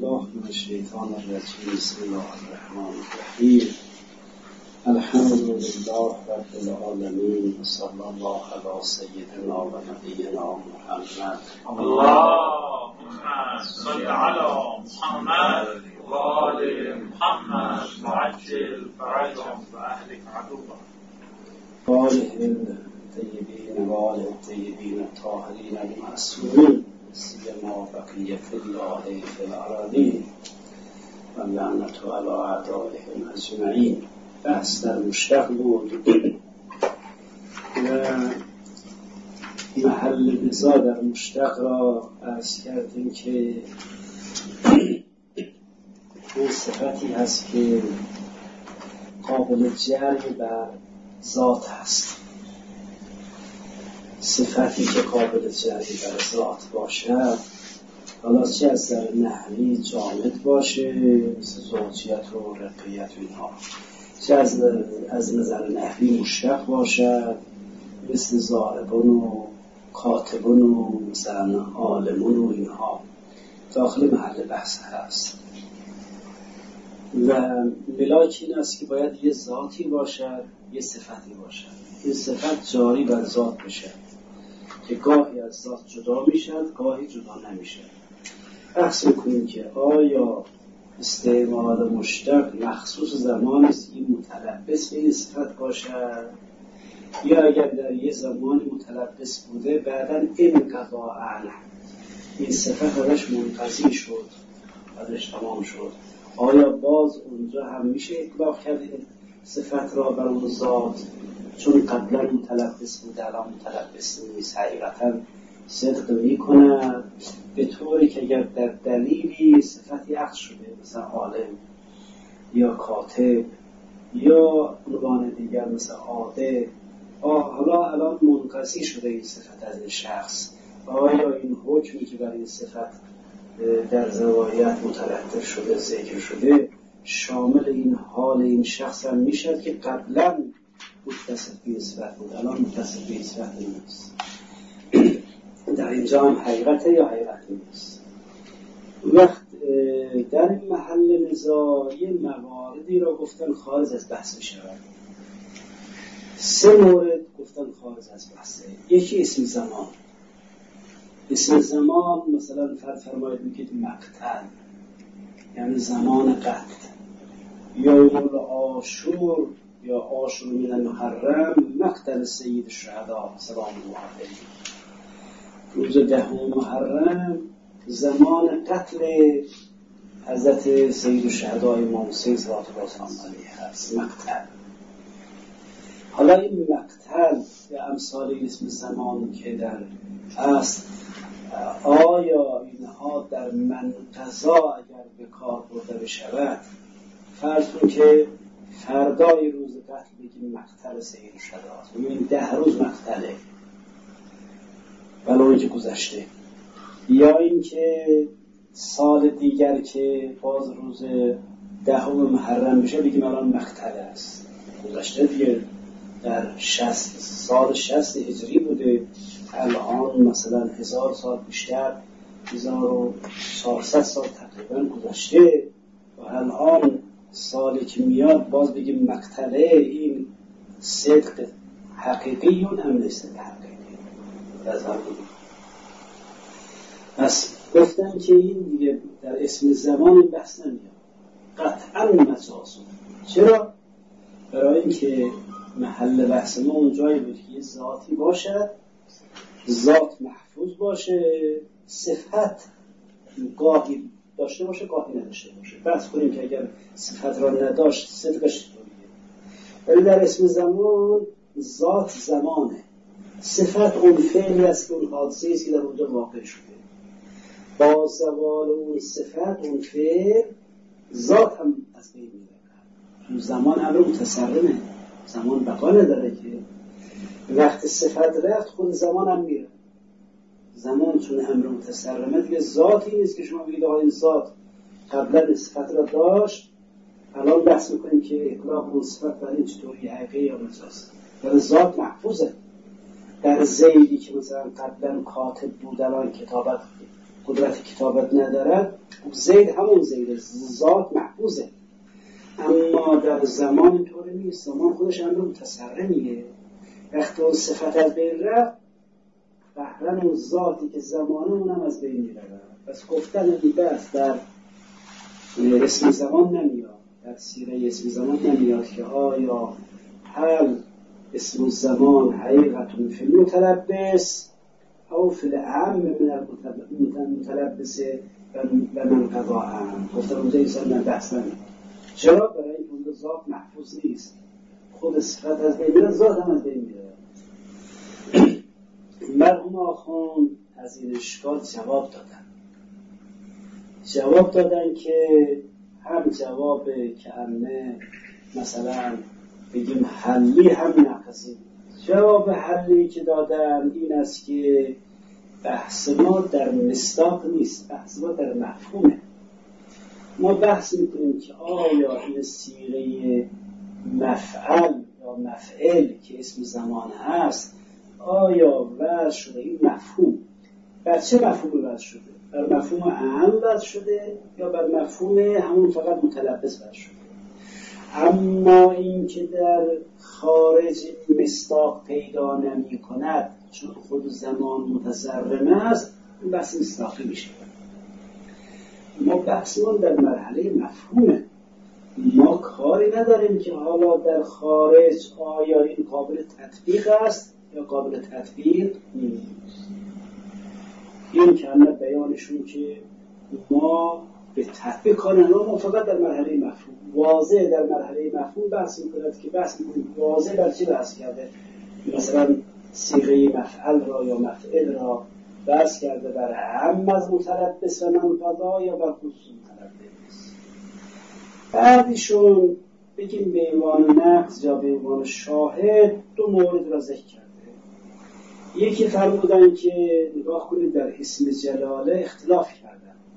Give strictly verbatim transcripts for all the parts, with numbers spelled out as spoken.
بالله من الشیطان الرجیم. بسم الله الرحمن الرحیم. الحمد لله رب العالمین و صلی الله علی سیدنا و نبینا محمد. اللهم صل علی محمد و آل محمد وعجل فرجهم و اهلک عدوهم. آله الطیبین و آل الطیبین الطاهرین المعصومین سیما بقیة الله فی الأراضین و لعنة علی اعدائهم اجمعین. بحث در مشتق بود و محل نزاع در مشتق را عرض کردیم که این صفتی هست که قابل جر بر ذات هست. صفتی که قابل جری بر ذات باشد، حالا چه از نظر نحوی جامد باشه مثل زوجیت و رقیت و اینها، چه از, از نظر نحوی مشتق باشد مثل ضاربون و کاتبون و مثلا عالمون و اینها، داخل محل بحث هست. و ملاک این است که باید یه ذاتی باشد یه صفتی باشد. این صفت جاری بر ذات بشه که گاهی از ذات جدا میشد گاهی جدا نمیشد. بحث میکنیم که آیا استعمال مشتق مخصوص زمان است این متلبس به این صفت باشد، یا اگر در یه زمانی متلبس بوده بعداً انقضا عنه این صفت ازش منقضی شد، ازش تمام شد، آیا باز اونجا هم میشه اطلاق کرد صفت را بر اون ذات چون قبلا متلبس بود الان متلبس نیست، حقیقتا صدق میکنه به طوری که اگر در دلیلی صفتی عکس شده مثل عالم یا کاتب یا عنوان دیگر مثل عاده، حالا الان منقضی شده این صفت از این شخص، آیا این حکمی که برای این صفت در روایت مترتب شده ذکر شده شامل این حال این شخص هم میشد که قبلا متصف به صفت بود الان متصف به صفت نیست. در اینجا هم حقیقته یا حقیقت نیست. وقت در این محل نزاعی مواردی را گفتن خارج از بحث شود. سه مورد گفتن خارج از بحثه. یکی اسم زمان. اسم زمان مثلا فرض فرمایید میگید مقتل یعنی زمان قتل، یا یوم عاشور یا عاشور من المحرم مقتل سید الشهدا سلام الله علیه، روز دهم محرم زمان قتل حضرت سید الشهدا امام حسین صلوات الله علیه هست مقتل. حالا این مقتل یا امثال اسم زمان که در هست، آیا اینها در منقضا اگر به کار برده بشود، فرض کن که فردای روز قتل بگیم مقتل سید الشهدا، این ده روز مقتله ولو اینکه گذشته، یا اینکه سال دیگر که باز روز دهم محرم بشه بگیم الان مقتل است، گذشته دیگه در شصت سال شصت هجری بوده، الان مثلا هزار سال بیشتر هزار و چهارصد سال تقریبا گذشته و الان سالی که میاد باز بگیم مقتله، این صدق حقیقی اون هم نیست حقیقی لازم بگیم. پس گفتم که این دیگه در اسم زمان بحث نمیاد، قطعا مجاز. چرا؟ برای اینکه محل بحث ما اون جایی بود که یه ذاتی باشد، ذات محفوظ باشه، صفت گاهی داشته باشه گاهی نداشته باشه. بحث کنیم که اگر صفت را نداشت صدقش طوریه، ولی در اسم زمان ذات زمانه، صفت اون فعلی است که اون حادثه است که در اونجا واقع شده، با زوال اون صفت اون فعل ذات هم از بین میره. اون زمان امر متصرمه، زمان بقا نداره که وقت صفت رفت خود زمان هم میره. زمان چون امر متصرمه دیگه ذاتی نیست که شما بگید آقا این ذات قبلا صفت را داشت، الان بحث میکنیم که اطلاق اون صفت برای چطوری حقیقی یا مجاز. در ذات محفوظه. در زیدی که مثلا قبلا کاتب بود الان کتابت قدرت کتابت ندارد، زید همون زید ذات محفوظه. اما در زمان اینطوری نیست. زمان خودش امر متصرمیه. وقتی اون صفت از بین رفت، فهرن اون ذاتی که زمانه اونم از بین میره. پس گفتن این بحث در اسم زمان نمیاد، در سیره اسم زمان نمیاد که آیا هل اسم زمان حقیقت فی المتلبس او فی العام من المتلبس و من قضاء. گفتن اونجا اینسان من بحث نمیاد. چرا؟ برای این اون ذات محفوظ نیست. خود صفت از بین میره، ذات هم از بین میره. مرحوم آخوند از این اشکال جواب دادن. جواب دادن که هم جواب که امنه مثلا بگیم حلی هم نقصی. جواب حلی که دادن این است که بحث ما در مصداق نیست، بحث ما در مفهومه. ما بحث میکنیم که آیا این صیغه مفعل یا مفعل که اسم زمان هست آیا وضع شده این مفهوم بر چه مفهوم وضع شده؟ بر مفهوم اعم وضع شده یا بر مفهوم همون فقط متلبس وضع شده؟ اما این که در خارج مصداق پیدا نمی کند چون خود زمان متصرم است، این بحث مصداقی میشه. ما بحثمون در مرحله مفهومه. ما کاری نداریم که حالا در خارج آیا این قابل تطبیق است یا قابل تطبیق نیست. این کلمه بیانشون که ما به تطبیق کنن، ما فقط در مرحله مفهوم واضح در مرحله مفهوم بحث میکنند که بحث میکنیم واضح بر چی بحث کرده. مثلا صیغه مفعل را یا مفعل را بحث کرده بر هم از متلبس و منقضا یا بر خصوص متلبس. بعدیشون بگیم به عنوان نقض یا به عنوان شاهد دو مورد را ذکر کرده. یکی فرمودن که نگاه کنید در اسم جلاله اختلاف کردن.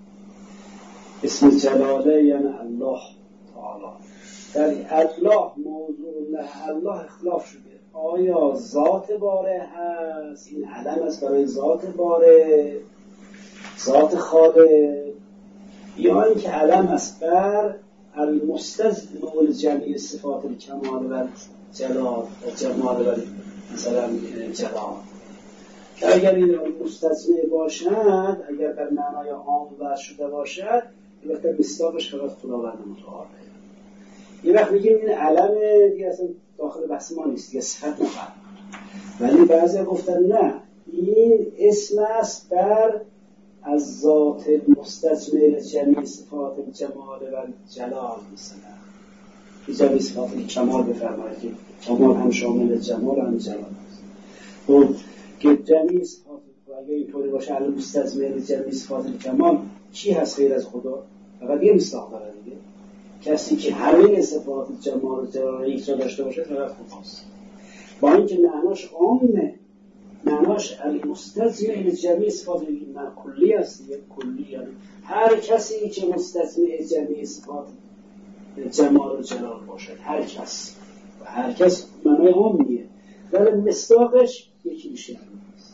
اسم جلاله یعنی الله تعالی. در الله موضوع الله الله اختلاف شده. آیا ذات باره هست؟ این علم است برای ذات باره، ذات خالق، یا اینکه علم است بر المستلزم لجمیع صفات الکمال و جلال و جمال و مثلا جلال. که اگر این مستلزم باشد، اگر در معنای عام وضع شده باشد، البته مصداقش فقط خداوند متعال. یه وقت میگیم این علم دیگه اصلا داخل بحث ما نیست، دیگه صفت نخواهد. ولی بعضی گفتن نه، این اسم است بر از ذات مستجمع جمیع صفات جمال و جلال. مثلا جمیع صفات کمال بفرمایید که کمال هم شامل جمال هم جلال است. خب که جمیع صفات اگه اینطوری باشه علی مستجمع جمیع صفات کمال کی هست غیر از خدا؟ فقط یه مصداق داره دیگه. کسی که همه صفات جمال و جلال یک جا داشته باشه فقط خداست. با اینکه معناش عامه، معناش المستجمع جمیع صفات من کلی است، یک کلی یعنی هر کسی که مستجمع جمیع صفات جمال و جلال باشد، هر کس و هر کس معنای عامیه، ولی مصداقش یکی بیشتر نیست.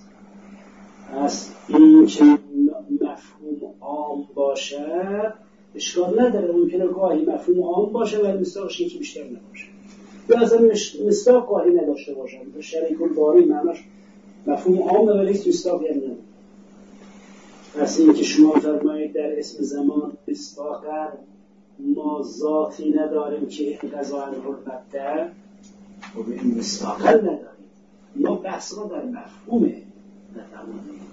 از این که مفهوم عام باشد اشکال نداره، ممکنه گاهی مفهوم عام باشه و مصداقش یکی بیشتر نباشه، یا اصلا مصداق گاهی نداشته باشه. شریک الباری معناش مفهوم عامه ولی هیچ مصداقی هم نداره. پس این که شما فرمایید در اسم زمان مصداقا ما ذاتی نداریم که انقضا عنه البته، و به این مصداقا نداریم. ما بحث ما در مفهومه نتمانیم.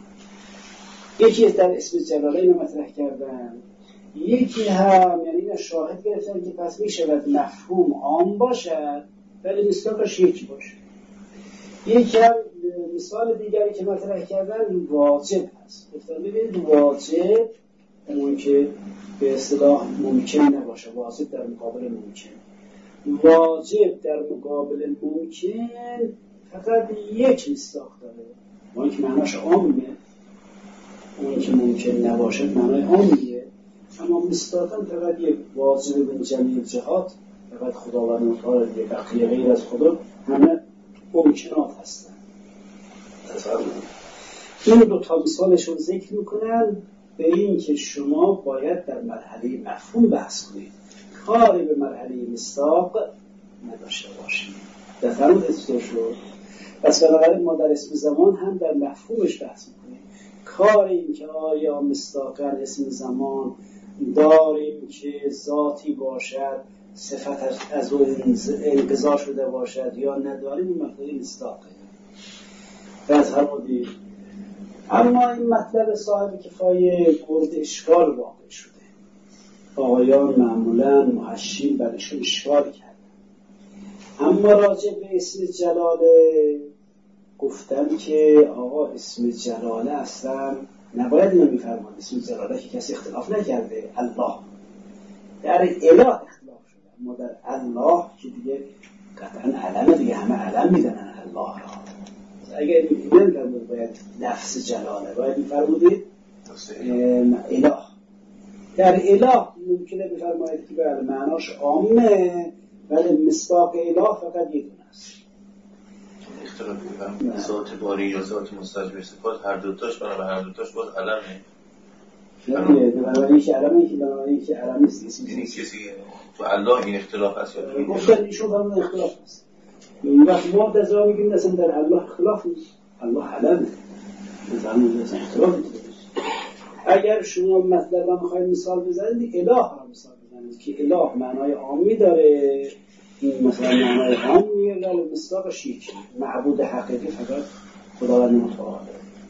یکی در اسم جلاله اینو مطرح کردن، یکی هم یعنی این شاهد گرفتن که پس می شود مفهوم عام باشد ولی مصداقش یکی باشه. یکی هم مثال دیگری که مطرح کردن واجب هست. گفتن ببینید واجب اون که به اصطلاح ممکن نباشه، واجب در مقابل ممکن. واجب در مقابل ممکن فقط یک مصداق داره، اون که معناش عامه، اون که ممکن نباشه معنای عامیه، اما مصداقاً فقط یک واجب به جمیع جهات، فقط خداوند متعال دیگه، بقیه غیر از خدا همه ممکنات هستن. این دو تا مثالشون ذکر میکنن به این که شما باید در مرحله مفهوم بحث کنید، کاری به مرحله مصداق نداشته باشید. در فرمود استور شد. پس بنابراین ما در اسم زمان هم در مفهومش بحث میکنیم. کاری این که آیا مصداقاً اسم زمان داریم که ذاتی باشد، صفتش از اون انقضا شده باشد یا نداریم، این مطلب مصداقه. از همودی اما این مطلب صاحب کفایه گرد اشکال واقع شده. آقایان معمولاً محشین برشون اشکال کردن. اما راجع به اسم جلاله گفتن که آقا اسم جلاله اصلا نباید اینو میفرمان. اسم جلاله که کسی اختلاف نکرده، الله در اله اختلاف شده، اما در الله که دیگه قطعا علمه دیگه، همه علم میدنن الله را. اگر میدونن در باید لفظ جلاله باید میفرمودید اله. در اله ممکنه بفرمایید که بله معناش عامه، ولی مصداق اله فقط یه دونه است. اختلاف می‌کنم ذات باری یا ذات مستجمع صفات هر دوتاش برای هر دوتاش باز علمه. نه بنابراین که علمه که بنابراین که علم نیست اسم یعنی کسی تو الله این اختلاف هست یا تو گفتن ایشون فرمودن اختلاف هست. این وقت ما در جا میگیم مثلا در الله اختلاف نیست، الله علمه، مثلا اختلاف نیست. اگر شما مطلب رو میخواید مثال بزنید اله رو مثال بزنید که اله معنای عامی داره، این مثلا معنای عام میگه ولی مصداقش یکی، معبود حقیقی فقط خداوند متعال.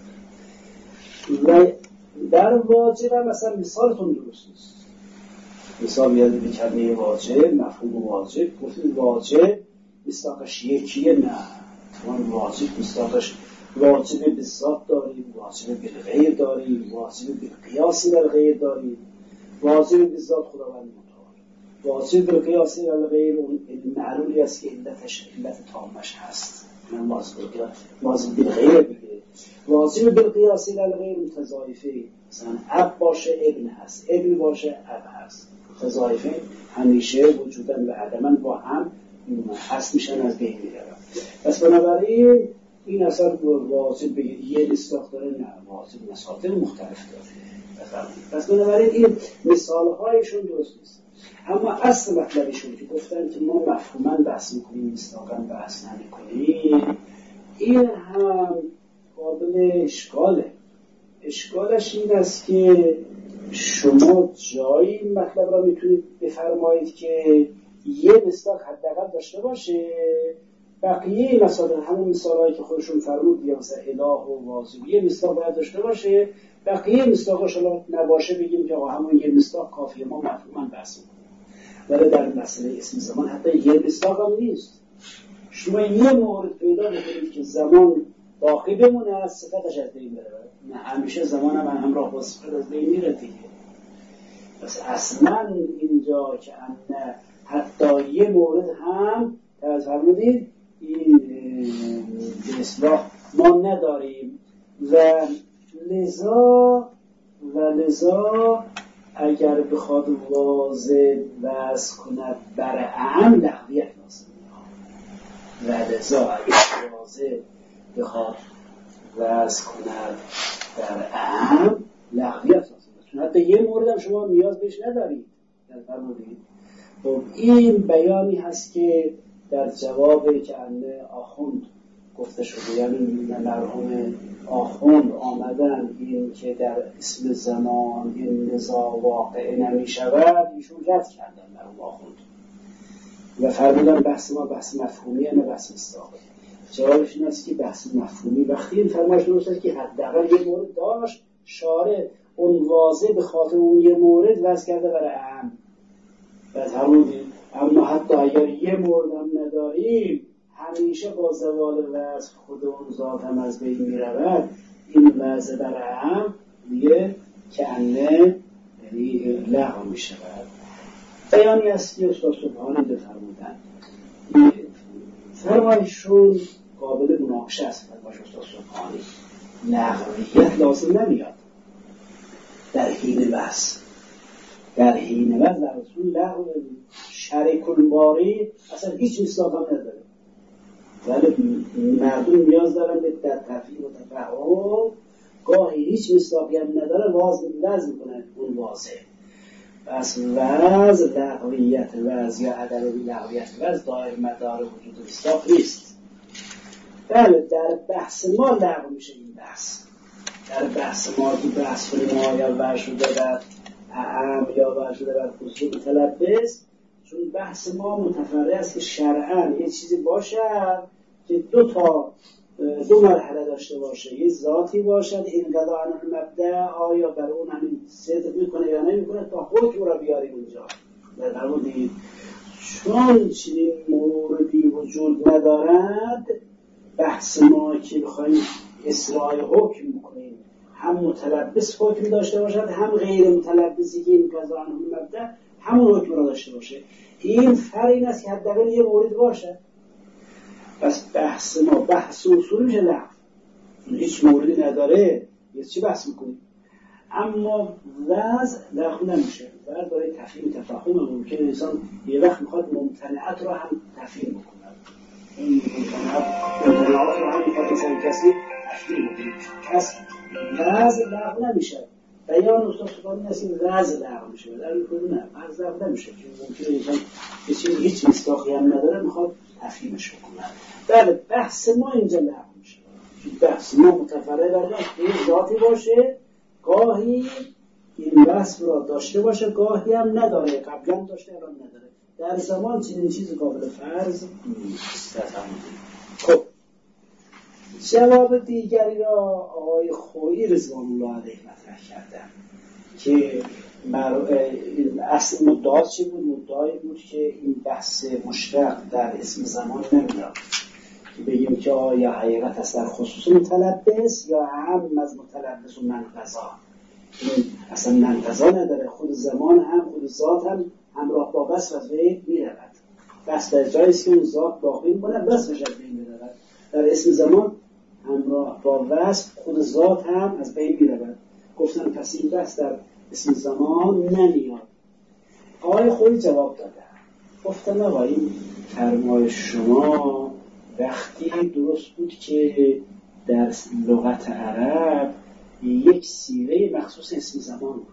و در واجب مثلا مثالتون درست نیست. مثال میاد به کلمه واجب، مفهوم واجب، گفتید واجب مصداقش یکیه، نه تمام واجب مصداقش واجب به ذات داریم، واجب به غیر داریم، واجب به قیاسی در غیر داریم. واجب به ذات خداوند متعال، واجب به قیاسی در غیر اون معلولی است که علتش علت تامش هست، من واجب واجب به غیر بگه. واجب به قیاسی در غیر متضاعفه، مثلا اب باشه ابن هست، ابن باشه اب هست. متضاعفه همیشه وجوداً و عدماً با هم هست میشن، از بین میرن. پس بنابراین این اثر واجب به یه مصداق داره، نه واجب مصادر مختلف داره. پس بنابراین این مثالهایشون درست نیست. اما اصل مطلبشون که گفتن که ما مفهوماً بحث میکنیم مصداقاً بحث نمیکنیم، این هم قابل اشکاله. اشکالش این است که شما جایی این مطلب را میتونید بفرمایید که یه مصداق حداقل داشته باشه، بقیه مثلا همون مثالایی که خودشون فرمود یا مثلا اله و واجب یه مصداق باید داشته باشه، بقیه مصداقش الان نباشه بگیم که آقا همون یه مصداق کافیه، ما مفهوماً بحث می‌کنیم. ولی در مسئله اسم زمان حتی یه مصداق هم نیست. شما یه مورد پیدا بکنید که زمان باقی بمونه از صفتش از بین بره، نه همیشه زمان هم همراه با صفت از بین میره دیگه. پس اصلا اینجا که انه حتی یه مورد هم از فرمودید این به اصلاح ما نداریم و لذا و لذا اگر بخواد واضح وضع کند بر اعم لغویت لازم و لذا اگر واضح بخواد وضع کند بر اعم لغویت لازم چون حتی یه مورد هم شما نیاز بهش ندارید. در فرمودید خب این بیانی هست که در جواب که انه آخوند گفته شده، یعنی مرحوم آخوند آمدن این که در اسم زمان این نزاع واقع نمی شود ایشون رد کردن مرحوم آخوند و فرمودن بحث ما بحث مفهومیه نه بحث مصداقه. جوابش این است که بحث مفهومی وقتی این فرمایش درست که حداقل یه مورد داشت شارع اون واضح به خاطر اون یه مورد وضع کرده برای اهم و فرمودید. اما حتی اگر یه مورد هم نداریم همیشه با زوال وضع خود اون ذات هم از بین می رود، این وضع برای هم دیگه که انه یعنی لغو می شود. بیانی است که استاد سبحانی بفرمودن فرمایشون قابل مناقشه است. فرمایش استاد سبحانی لغویت لازم نمیاد در حین بحث، در حین بحث در رسول لغو شریک الباری اصلا هیچ مصداق هم نداره، ولی مردم نیاز دارن به در تفهیم و تفهم گاهی هیچ مصداقی هم نداره واضح وضع میکنه اون واضح. پس وضع لغویت وضع یا عدم لغویت وضع دایر مدار وجود مصداق نیست. بله در بحث ما لغو میشه این بحث. در بحث ما که بحث کنیم ما یا ورشده در اعم یا ورشده در خصوص متلبس، چون بحث ما متفرع است که شرعاً یه چیزی باشه که دو تا دو مرحله داشته باشه، یه ذاتی باشد انقضا عن المبدأ، آیا بر اون همین صدق میکنه یا نمیکنه تا حکم را بیاریم اونجا. در درمون چون چنین موردی وجود ندارد، بحث ما که بخوایم اصلاح حکم بکنیم هم متلبس حکم داشته باشد هم غیر متلبسی که انقضا عن المبدأ همون حکم را داشته باشه. این فرق این است که حداقل یه مورد باشه. پس بحث ما بحث اصول میشه لغو، هیچ موردی نداره یه چی بحث میکنیم. اما وضع لغو نمیشه. بعد برای تفهیم تفاهم ممکن انسان یه وقت میخواد ممتنعات رو هم تفهیم بکنه، این ممتنعات رو هم میخواد مثلا کسی تفهیم بکنه. پس وضع لغو نمیشه. بیان استاد سبحانی است این وضع لغو میشه. در این کردو نه وضع لغو نمیشه، ممکن انسان یه چیزی هیچ مصداقی هم نداره میخواد تفهیمش بکنن. بله بحث ما اینجا لغو میشه. بحث ما متفرع بر این ذاتی باشه، گاهی این وصف را داشته باشه گاهی هم نداره، قبلا داشته الان نداره. در زمان چنین چیز قابل فرض نیست. خب جواب دیگری را آقای خویی رضوان الله علیه مطرح کردن که اصل مدعا چی بود؟ مدعایی بود که این بحث مشتق در اسم زمان نمیاد، که بگیم که آیا حقیقت است در خصوص متلبس یا هم از متلبس و منقضا. این اصلا منقضا نداره، خود زمان هم خود ذات هم همراه با وصف از بین میرود. بس در جایی است که اون ذات باقی میمونه وصفش از بین میرود. در اسم زمان همراه با وصف خود ذات هم از بین میرود. گفتن پس این بحث در اسم زمان نمیاد. آقای خویی جواب دادن، گفتن آقا این فرمای شما وقتی درست بود که در لغت عرب یک صیغه مخصوص اسم زمان بود.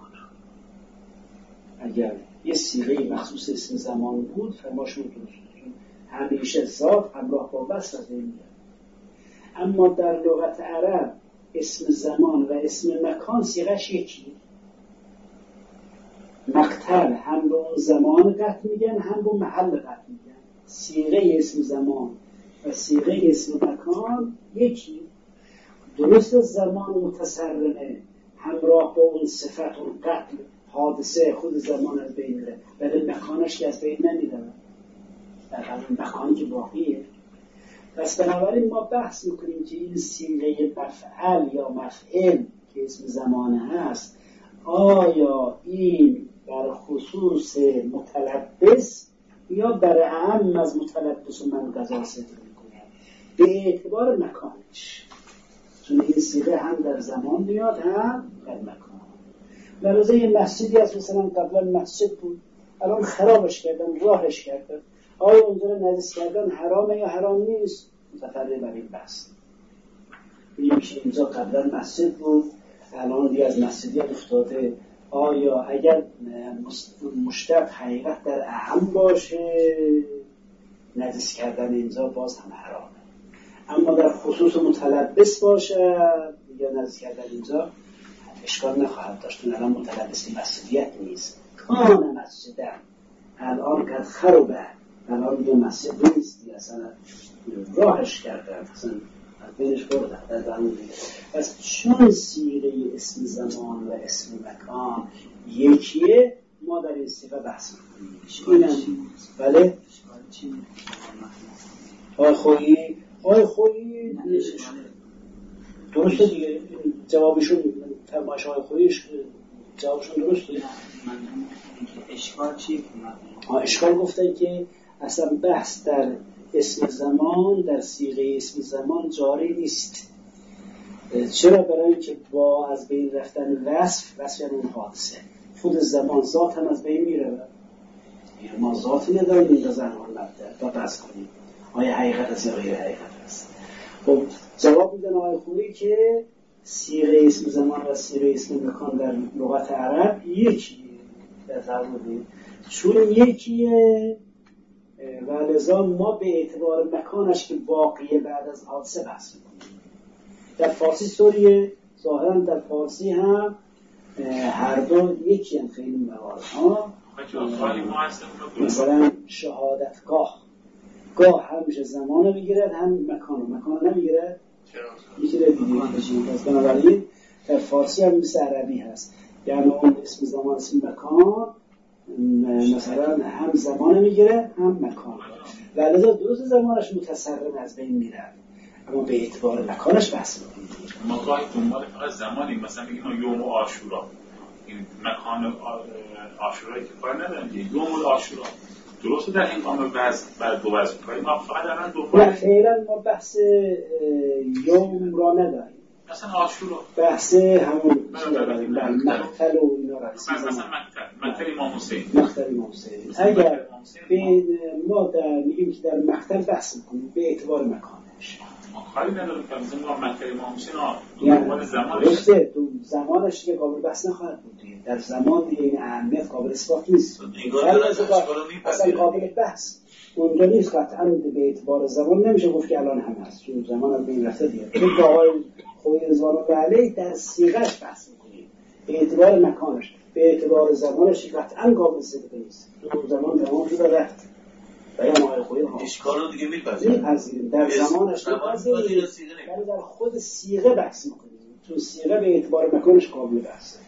اگر یک صیغه مخصوص اسم زمان بود فرمایشون درست بود، همیشه ذات همراه با وصف از بین میاد. اما در لغت عرب اسم زمان و اسم مکان صیغه‌اش یکی. مقتل هم به اون زمان قطع میگن هم به محل قطع میگن. صیغه اسم زمان و صیغه اسم مکان یکی. درست زمان متصرمه همراه با اون صفت اون قتل حادثه خود زمان از بین میره، ولی مکانش که از بین نمیره، در همون مکانی که باقیه. پس بنابراین ما بحث میکنیم که این صیغه مفعل یا مفعل که اسم زمان هست، آیا این بر خصوص متلبس یا بر اعم از متلبس و منقضا صدق میکنه به اعتبار مکانش، چون این صیغه هم در زمان میاد هم در مکان. لازم یه مسجدی هست مثلا قبلا مسجد بود الان خرابش کردن راهش کردن، آیا اونجا رو نجس کردن حرامه یا حرام نیست؟ متفرع بر این بحث. بگیم که اینجا قبلا مسجد بود الان دیگه از مسجدی افتاده، آیا اگر مشتق حقیقت در اعم باشه نجس کردن اینجا باز هم حرامه، اما در خصوص متلبس باشه یا نجس کردن اینجا اشکال نخواهد داشت. الان متلبس مسجدیت نیست. کان مسجدن الان قد خربه، الان دیگه مسجد نیست، اصلا راهش کردن، اصلا از بینش بردن در زمان دیگه. پس چون صیغه اسم زمان و اسم مکان یکیه ما در این صیغه بحث می‌کنیم. بله؟ آقای خویی آقای خویی درسته دیگه، جوابشون فرمایش آقای خوییش جوابشون درسته. اشکال چی؟ اشکال گفتن که اصلا بحث در اسم زمان در صیغه اسم زمان جاری نیست. چرا؟ برای اینکه با از بین رفتن وصف وصف یعنی اون حادثه خود زمان ذات هم از بین میره. ما ذاتی نداریم اینجا زمان مبدأ تا بحث کنیم آیا حقیقت است یا غیر حقیقت است. خب جواب میدن آقای خویی که صیغه اسم زمان و صیغه اسم مکان در لغت عرب یکیه در زبان، چون یکیه و لذا ما به اعتبار مکانش که واقعیه بعد از حادثه بحث میکنیم. در فارسی سوریه ظاهرا در فارسی هم هر دو یکی هم خیلی موارد ها، مثلا شهادتگاه گاه همیشه زمان رو میگیرد هم مکان رو مکان رو نمیگیرد میگیره دیگه از بنابراین در فارسی هم مثل عربی هست، یعنی اون اسم زمان اسم مکان مثلا هم زمان میگیره هم مکان و لذا درست زمانش متصرم از بین میرد اما به اعتبار مکانش بحث میکنیم. ما گاهی دنبال فقط زمانیم، مثلا میگیم یوم عاشورا، این مکان عاشورایی که کار ندارن دیگه، یوم عاشورا درسته در هنگام وزن برای دو وزن کاری ما فقط الان دنبال نه خیراً ما بحث یوم را نداریم، مثلا عاشورا بحث همون نداریم مقتل و اینا را مثلا مقتل مقتل امام حسین مقتل امام حسین اگر بین ما در میگیم که در مقتل بحث میکنیم به اعتبار مکانش ما کاری نداریم که مثلا مقتل امام حسین دنبال زمانش درسته زمانش که قابل بحث نخواهد بود دیگه، در زمان دیگه این اهمیت قابل اثبات نیست، اصلا قابل بحث اونجا نیست، قطعا به اعتبار زمان نمیشه گفت که الان هم هست چون زمان از بین رفته دیگه. چون با آقای خوی رضوان الله علیه در صیغه‌اش بحث میکنیم به اعتبار مکانش، به اعتبار زمانش قطعا قابل صدق نیست، چون زمان زمان جدا رفت و یا آقای خوی اشکال رو دیگه میپذیریم میپذیریم در زمانش میپذیریم ولی در خود صیغه بحث میکنیم چون صیغه به اعتبار مکانش قابل بحثه.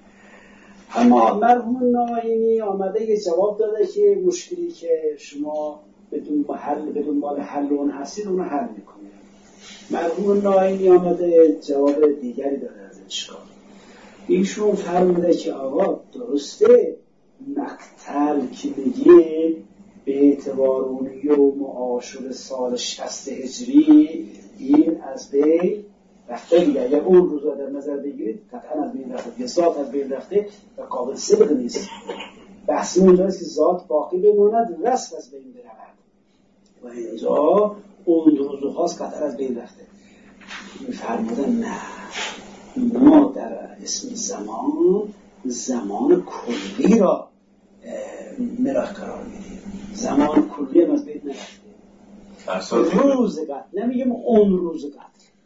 اما مرحوم ناینی آمده یه جواب داده که مشکلی که شما بدون حل بدون مال حل اون هستید اون رو حل میکنه. مرحوم ناینی آمده جواب دیگری داده از اشکال. ایشون فرموده که آقا درسته مقتل که میگه به اعتبار اون یوم عاشور سال شصت هجری این از بین رفته دیگه، اگر اون روزا در نظر بگیرید قطعا از بین رفته، یه ذات از بین رفته و قابل صدق نیست. بحثی اونجاست که ذات باقی بماند وصف از بین برود و اینجا اون روزو خاص قطعا از بین رفته. فرمودن نه ما در اسم زمان زمان کلی را ملاک قرار میدیم، زمان کلی هم از بین نرفته. روز قتل نمیگم اون روز قتل،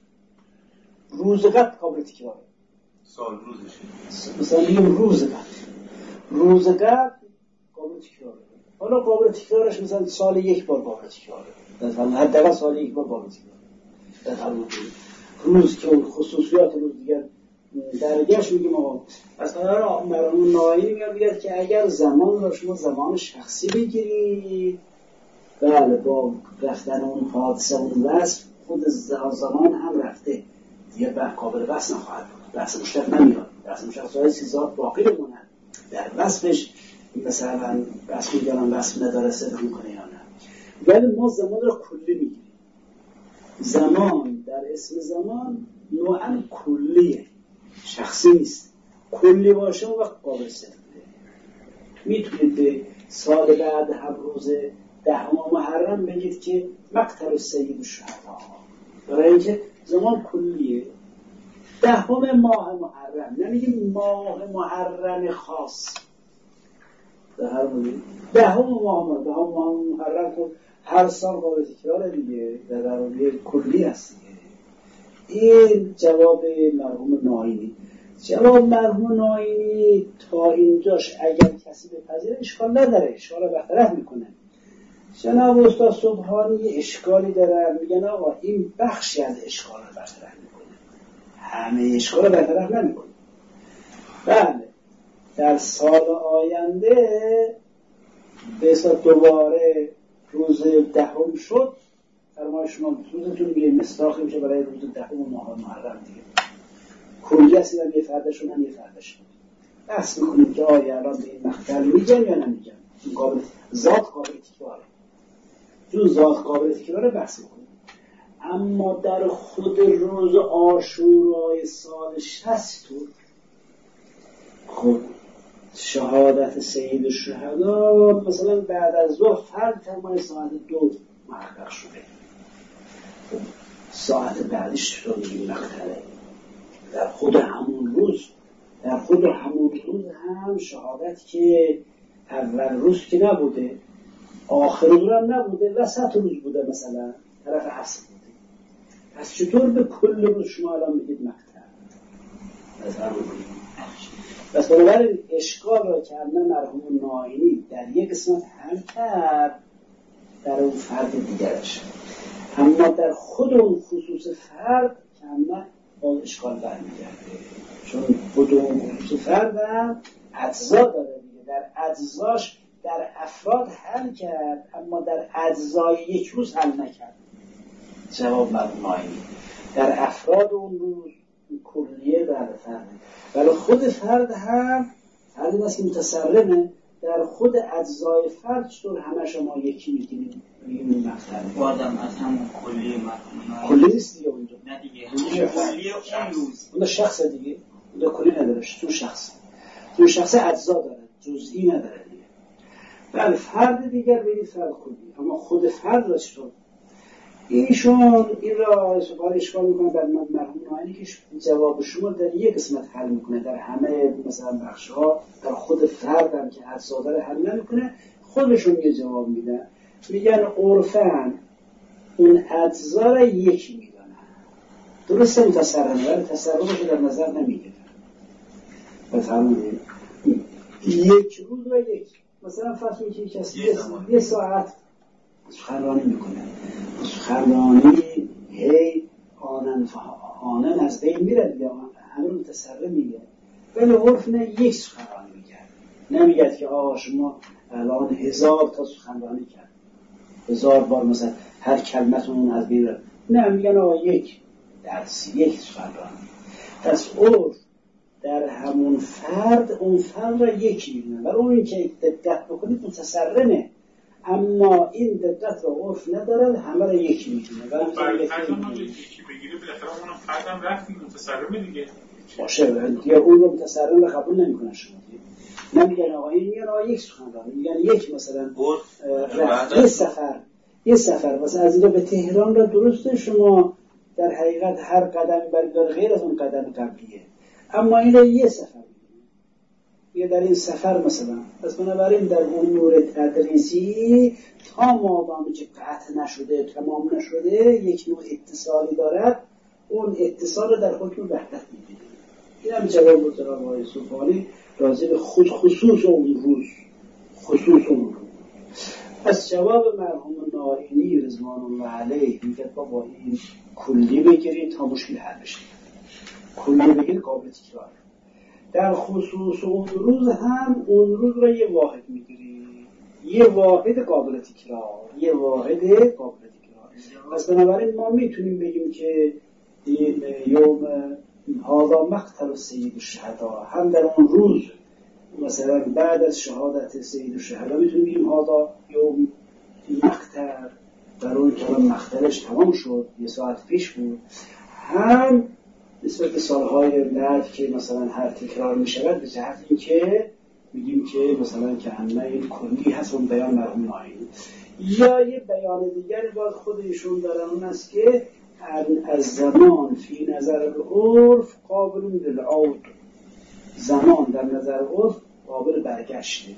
روز قتل قابل تکراره، سال روزشه مثلا میگم روز قتل روز قتل قابل تکراره، حالا قابل تکرارش مثلا سال یک بار قابل تکراره، در حال حداقل سال یک بار قابل تکراره در حال روز که خصوصیات روز دیگر درجهش میگیم آقا مثلا مرحوم ناینی میگه که اگر زمان را شما زمان شخصی بگیرید بله با رفتن اون حادثه اون وصف خود زمان هم رفته دیگه به قابل بحث نخواهد بود، بحث مشترک نمیاد، بحث مشترک های سیزات باقی بمونن در وصفش مثلا بحث میگرن وصف نداره صدق میکنه یا نه، ولی ما زمان را کلی میگیریم. زمان در اسم زمان نوعا کلیه شخصی نیست، کلی باشه و وقت قابل صدقه. میتونید به سال بعد هم روز دهم محرم بگید که مقتل سید الشهدا، برای اینکه زمان کلیه. دهم ماه محرم نمیگیم ماه محرم خاص، دهم ماه محرم دهم ماه محرم که هر سال قابل تکراره دیگه، در عربی کلی هست دیگه. این جواب مرحوم ناینی. جواب مرحوم ناینی تا اینجاش اگر کسی بپذیره اشکال نداره، اشکال رو برطرف میکنه. جناب استاد سبحانی اشکالی داره، میگن آقا این بخشی از اشکال رو برطرف میکنه، همه اشکال رو برطرف نمیکنه. بله در سال آینده به حساب دوباره روز دهم شد، فرمای شما روزتون میگه مصداقی میشه برای روز دهم ماه محرم دیگه، کلی هستید هم یه فردشون هم یه فردشون بحث میکنیم که آیا الان به این مقتل میگن یا نمیگن، این قابل ذات قابل تکراره، چون ذات قابل تکراره بحث میکنیم. اما در خود روز عاشورای سال شصت خب شهادت سید الشهدا مثلا بعد از ظهر فرد تمام ساعت دو محقق شده، ساعت بعدش رو میگیم مقتله، در خود همون روز در خود همون روز هم شهادت که اول روز که نبوده، آخر روز هم نبوده، وسط روز بوده، مثلا طرف عصر بوده. پس چطور به کل روز شما الان میگید مقطع؟ مثلا بس بنابراین اشکال را که همه مرحوم ناینی در یک قسمت حل کرد در اون فرد دیگرش، اما در خود اون خصوص فرد که همه با اشکال برمیگرده، چون خود اون خصوص فرد هم اجزا داره دیگه. در اجزاش در افراد حل کرد، اما در اجزای یک روز حل نکرد. جواب مرحوم ناینی در افراد اون روز کلیه در فرد، ولی خود فرد هم فرد است که متصرمه، در خود اجزای فرد چطور همه شما یکی میگیم این مقطع بادم از همون کلیه مرحوم کلی نیست دیگه اونجا، نه دیگه کلیه اون روز اون شخص دیگه، اون کلی نداره، تو شخص تو شخص اجزا داره، جزئی نداره دیگه. بله فرد دیگر بگید فرد کلی، اما خود فرد را چطور؟ ایشون این را سوال اشکال میکنه در مرحوم ناینی که جواب شما در یک قسمت حل میکنه، در همه مثلا بخش ها در خود فرد هم که اجزا داره حل نمیکنه. خودشون یه جواب میدن، میگن عرفاً اون اجزا را یکی میدونن، درسته متصرمه ولی تصرمش در نظر نمیگیرن. بفرمایید یک روز و یک مثلا فرض میکنید که کسی یه ساعت سخنرانی میکنه، سخنرانی هی آنن آنن از بین میره یا همه متصرم میگه، ولی عرف نه یک سخنرانی میگه، نمیگه که آقا شما الان هزار تا سخنرانی کرد، هزار بار مثلا هر کلمتون از بین، نه میگن آقا یک درس یک سخنرانی. پس عرف در همون فرد اون فرد را یکی میدونه، ولی اون که دقت بکنید متصرمه، اما این دقت را عرف نداره، همه را یکی میدونه. برای فرد ما یکی بگیره بالاخره اونم فردم رفتی متصرمه دیگه باشه، دیگه اون رو متصرم را قبول نمیکنن شما دیگه. نمیگن آقا این میگن آقا یک سخنرانی، میگن یک مثلا یه سفر یه سفر مثلا از اینجا به تهران را درسته شما در حقیقت هر قدم بردار غیر از اون قدم قبلیه، اما این را یه سفر یه در این سفر مثلا. پس بنابراین در امور تدریسی تا مادامی که قطع نشده تمام نشده یک نوع اتصالی دارد، اون اتصال در حکم وحدت می‌بینه. این هم جواب بود جناب آقای صوفانی راجع به خود خصوص اون روز خصوص اون روز. پس جواب مرحوم ناینی رضوان الله علیه میگه با این کلی بگیرید تا مشکل حل بشه، کلی بگیرید قابل تکرار. در خصوص اون روز هم اون روز را یه واحد میگیری، یه واحد قابل تکرار، یه واحد قابل تکرار. پس بنابراین ما میتونیم بگیم که این یوم هذا مقتل سید الشهدا، هم در اون روز مثلا بعد از شهادت سید الشهدا میتونیم بگیم هذا یوم مقتل، در اون که مقتلش تمام شد یه ساعت پیش بود، هم نسبت به سالهای بعد که مثلا هر تکرار می شود به جهت این که میگیم که مثلا که همه این کلی هست اون بیان مرحوم ناینی. یا یه بیان دیگری باز خودشون دارن، اون است که از زمان فی نظر العرف قابل للعود، زمان در نظر عرف قابل برگشته،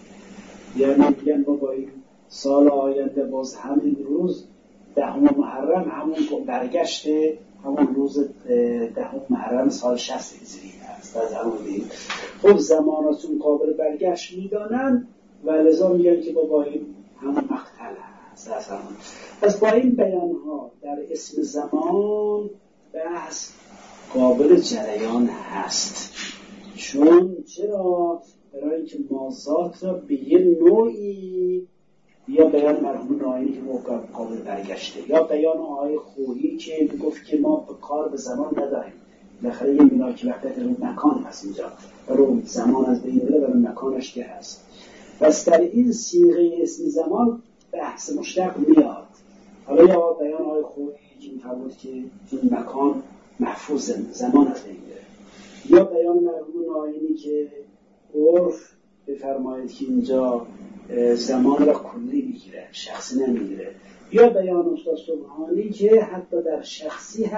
یعنی میگن ما با این سال آینده باز همین روز دهم محرم همون برگشته همون روز دهم محرم سال شصت هجری هست از همون دید. خب زماناتون قابل برگشت میدانن و لذا میگن که با این همون مقتل هست از همون. پس با این بیان ها در اسم زمان بحث قابل جریان هست. چون چرا؟ برای اینکه ما ذات را به یه نوعی یا بیان مرحوم ناینی که موقع قابل برگشته، یا بیان آقای خویی که گفت که ما به کار به زمان نداریم، بالاخره یه ملاک وحدت رو مکان هست اینجا، رو زمان از بین بره و مکانش که هست. پس در این صیغه اسم زمان بحث مشتق میاد. حالا یا بیان آقای خویی که می‌فرمود که این مکان محفوظ زمان از بین بره، یا بیان مرحوم ناینی که عرف بفرمایید که اینجا زمان را کلی میگیره شخصی نمیگیره، یا بیان استاد سبحانی که حتی در شخصی هم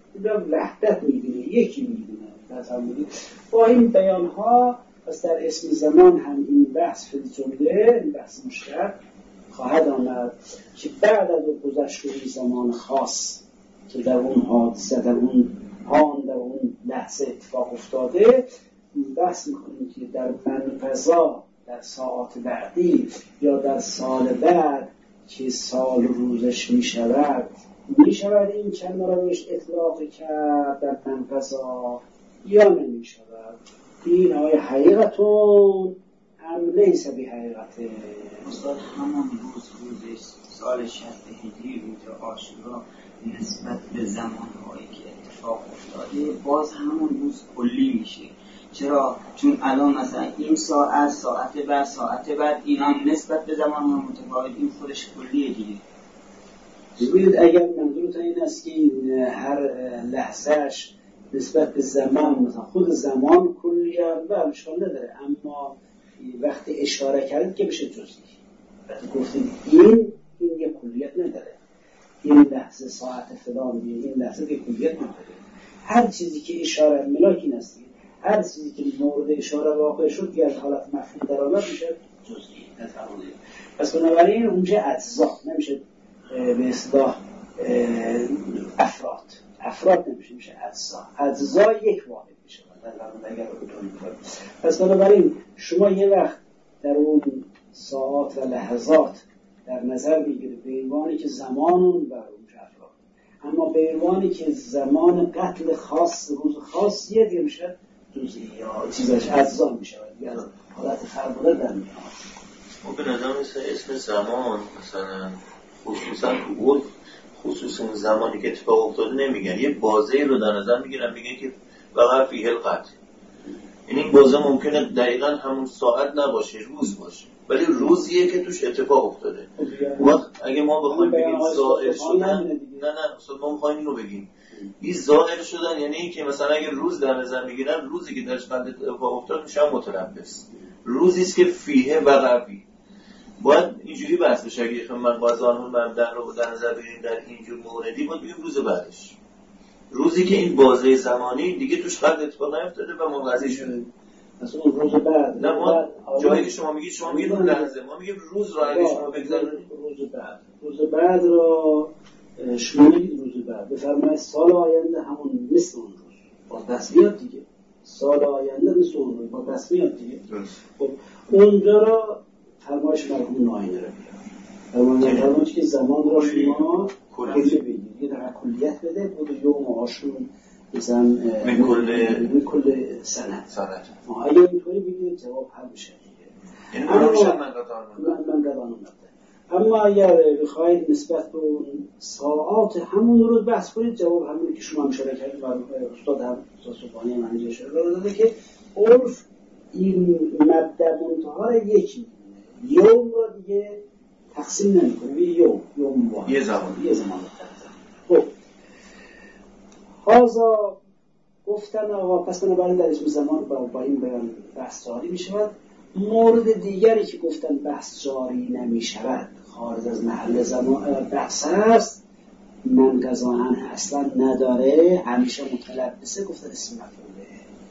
در وحدت می‌بینه، یکی می‌بینه. مثلا با این بیان‌ها پس در اسم زمان هم این بحث فی الجمله، این بحث مشترک خواهد آمد که بعد از گذشت اون زمان خاص که در اون حادثه، در اون آن، در اون لحظه اتفاق افتاده، بحث می‌کنیم که در منقضا، در ساعات بعدی یا در سال بعد که سال روزش می‌شود، می‌شود این کلمه را بهش اطلاق کرد در منقضا یا نمی‌شود. این آیه حقیقتون هم لیس بی حقیقته. استاد همون روز روزش سال شصت هجری روز عاشورا نسبت به زمانهایی که اتفاق افتاده باز همون روز کلی میشه. چرا؟ چون الان مثلا این ساعت ساعت بعد ساعت بعد اینا نسبت به زمانهای متفاوت، این خودش کلیه دیگه. ببینید اگر منظورتون این است که هر لحظهش نسبت به زمان، مثلا خود زمان کلیه و اشکال نداره، اما وقتی اشاره کردید که بشه جزئی. وقتی گفتید این این یه کلیت نداره، این لحظه ساعت فلان، این لحظه که کلیت نداره. هر چیزی که اشاره ملاکی نستی، هر چیزی که مورد اشاره واقع شد که از حالت مفهوم در آمد میشه جزئی، نتوانید. پس بنابراین اونجا اجزا نمیشه به اصطلاح افراد افراد نمیشه، میشه اجزا. اجزا یک واحد میشه در واقع اگر اونطوری کنیم. پس بنابراین شما یه وقت در اون ساعات و لحظات در نظر میگیرید به عنوانی که زمان اون بر اونجا افراد، اما به عنوانی که زمان قتل خاص روز خاص یه دیگه میشه جزئی یا چیزش اجزا میشه یا حالت فرموده در میاد. ما به نظر مثل اسم زمان مثلا خصوصا تو خصوص اون زمانی که اتفاق افتاده نمیگن، یه بازه رو در نظر میگیرن، میگن که وقع فیه القتل. یعنی این بازه ممکنه دقیقاً همون ساعت نباشه، روز باشه، ولی روزیه که توش اتفاق افتاده. وقت اگه ما بخوایم بگیم زائل شدن، نه نه اصلا ما میخوایم اینو بگیم این زائل شدن یعنی این که مثلا اگه روز در نظر میگیرن، روزی که درش بند اتفاق افتاد میشه متلبس، روزیست که فیه وقع فیه. باید اینجوری بحث بشه. اگه من باز آنون مبدأ رو در نظر بگیریم در اینجور موردی، باید بگیم روز بعدش، روزی که این بازه زمانی دیگه توش قد اتفاق نیفتاده و منقضی شده. مثلا روز بعد نه ما جایی که شما میگید شما میگید اون لحظه، ما میگیم روز رو اگه شما بگذارید روز بعد، روز بعد رو شما میگید روز بعد، بفرمایید سال آینده همون مثل اون روز با دست میاد دیگه، سال آینده مثل اون روز با دست میاد دیگه. خب اونجا رو فرمایش مرحوم ناینه رو بیار، فرمایش که زمان رو شما کلی بگید، یه در کلیت بده، بود یوم آشور مثلا من کل سنت سنت اگه اینطوری بگید جواب حل میشه دیگه. یعنی اما من قطعا من قطعا اما اگر بخواید نسبت به ساعات همون روز بحث کنید، جواب همونی که شما مشاهده کردید و استاد هم استاد صبحانی من اینجا اشاره داده که عرف این مبدأ منتها یکی یوم را دیگه تقسیم نمی‌کنه، یوم یوم واحد یه زمان یه زمان خب هازا گفتن آقا پس بنابراین در اسم زمان با, با این بیان بحث جاری می شود. مورد دیگری که گفتن بحث جاری نمی شود خارج از محل زمان بحث است، من قضاهن اصلا نداره، همیشه متلبسه، گفتن اسم مفعوله،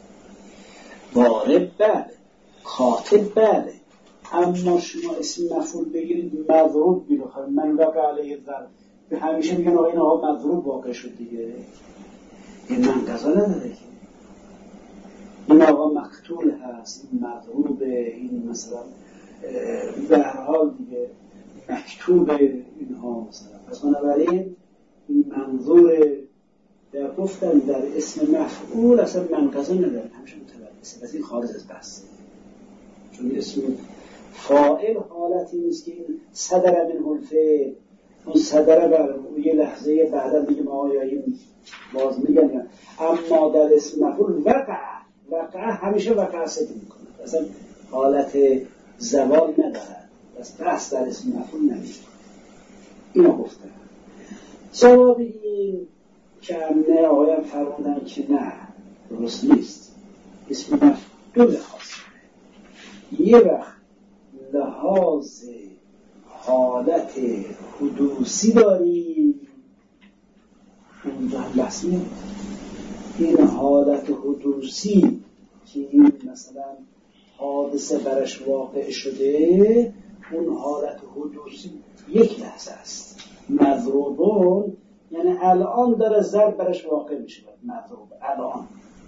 وارد بله، کاتب بله، اما شما اسم مفعول بگیرید مضروب بیرو من وقع علیه ضرب، به همیشه میگن آقا این آقا مضروب واقع شد دیگه، این من قضا نداره که این آقا مقتول هست، این مضروبه، این مثلا به هر حال دیگه مکتوب اینها مثلا. پس بنابراین این منظور در گفتن در اسم مفعول اصلا من قضا نداره، همیشه متلبسه، بس این خارج از بحثه، چون اسم فاعل حالتی نیست که این صدر من الفعل، اون صدر بر یه لحظه بعدا دیگه ما آیاییم باز میگن، اما در اسم مفعول وقع وقع همیشه وقع صدر میکنه، اصلا حالت زوال ندارد، بس بحث در اسم مفعول نمیشه. اینو گفتن جواب این که امنه آقایم فرمودن که نه درست نیست، اسم مفعول دو لحاظ، یه وقت لحاظ حالت حدوثی داریم، اونجا هم بحث میاد. این حالت حدوثی که این مثلا حادثه برش واقع شده، اون حالت حدوثی یک لحظه است. مضروبون یعنی الان داره ضرب برش واقع میشه. مضروب الان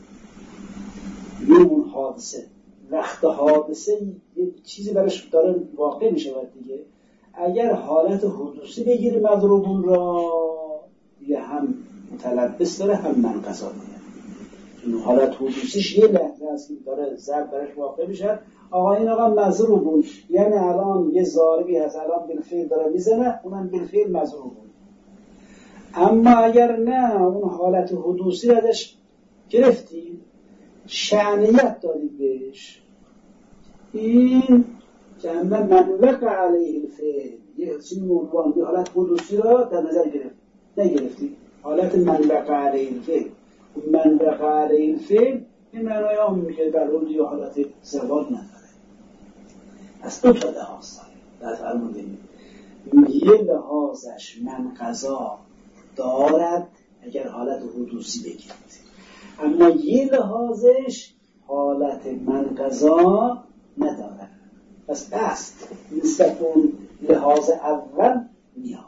یه اون حادثه، وقت حادثه یه چیزی برش داره واقع میشه دیگه. اگر حالت حدوثی بگیری مضروبون را، یه هم متلبس داره هم منقضا داره. این حالت حدوثیش یه لحظه است که داره ضرب برش واقع میشه. آقا این آقا مضروبون یعنی الان یه ضاربی هست، الان بالفعل داره میزنه، اونم بالفعل مضروبون. اما اگر نه اون حالت حدوثی رو ازش گرفتی، شأنیت دارید بهش، این جنبه منوق علیه الفعل، یه چیزی موضوعان به حالت حدوثی را در نظر گرفت نگرفتی، حالت منوق علیه الفعل. منوق علیه الفعل این معنای هم میگه برون یا حالت زوال نداره. از دو تا لحاظ در فرمودیم، یه لحاظش منقضا دارد اگر حالت حدوثی بگیرید، اما یه لحاظش حالت منقضا ندارد. پس دست نسبت اون لحاظ اول میاد.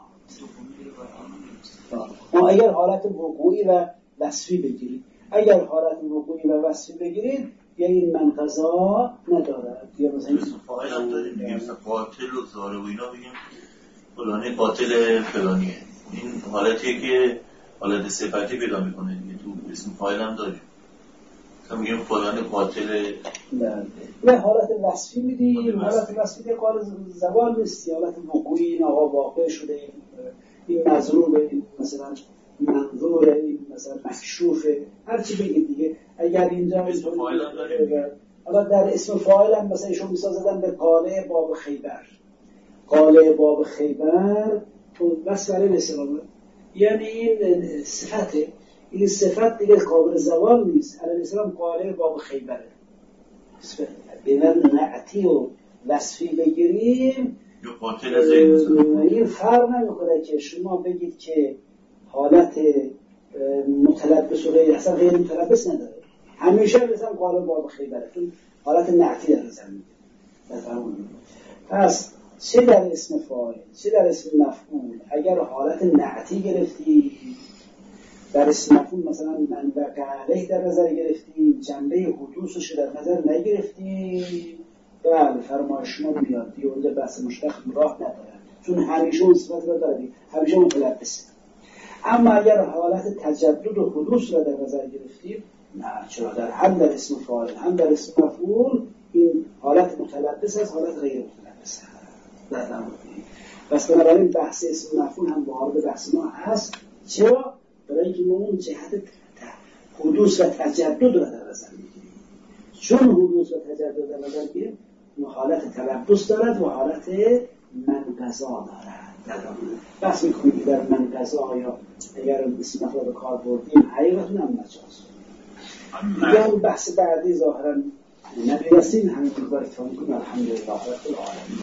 ما اگر حالت وقوعی و وصفی بگیرید، اگر حالت وقوعی و وصفی بگیرید یا این منقضا ندارد. یا مثلا این فاعل هم داریم میگیم قاتل و ضارب و اینا، بگیم فلانی قاتل فلانیه. این حالتیه که حالت صفتی پیدا میکنه دیگه. تو اسم فاعل هم داریم مثلا میگیم فلانی قاتل. نه حالت وصفی میدیم. حالت وصفی که قال زوال نیست، حالت وقوعی این آقا واقع شده، این مضروب، این مثلا منظور، این مثلا مکشوفه، هر چی بگید دیگه. اگر اینجا اسم فاعل هم داریم. حالا در اسم فاعل هم مثلا ایشون میسازدن به قاله باب خیبر. قاله باب خیبر تو مسئله نسلامه، یعنی این صفته، این صفت دیگه قابل زوال نیست. علیه السلام قاله باب خیبره. بینن نعتی و وصفی بگیریم این فرق نمیکنه که شما بگید که حالت متلبس و غیر اصلا غیر متلبس نداره، همیشه مثلا قاله باب خیبره، چون حالت نعتی در نظر میگیره. پس چه در اسم فاعل چه در اسم مفعول اگر حالت نعتی گرفتی، در اسم مفعول مثلا منوق علیه در نظر گرفتی، جنبه حدوثش در نظر نگرفتی، بله فرمایش شما میاد دیگه. اونجا بحث مشتق راه نداره، چون همیشه اون صفت را داره، همیشه متلبسه. اما اگر حالت تجدد و حدوث را در نظر گرفتی، نه، چرا در هم در اسم فاعل هم در اسم مفعول این حالت متلبس است، حالت غیر متلبس است. پس بنابراین بحث اسم مفعول هم وارد بحث ما هست. چرا؟ برای اینکه ما اون جهت حدوث و تجدد را در نظر میگیریم. چون حدوث و تجدد در نظر میگیریم، حالت تلبس دارد و حالت منقضا دارد. بحث میکنیم که در منقضا یا اگر اسم مفعول کار بردیم حقیقتون هم مجاز. دیگه اون بحث بعدی ظاهرا نبیرسیم، همین که باید فهم کنیم. الحمدلله رب العالمین.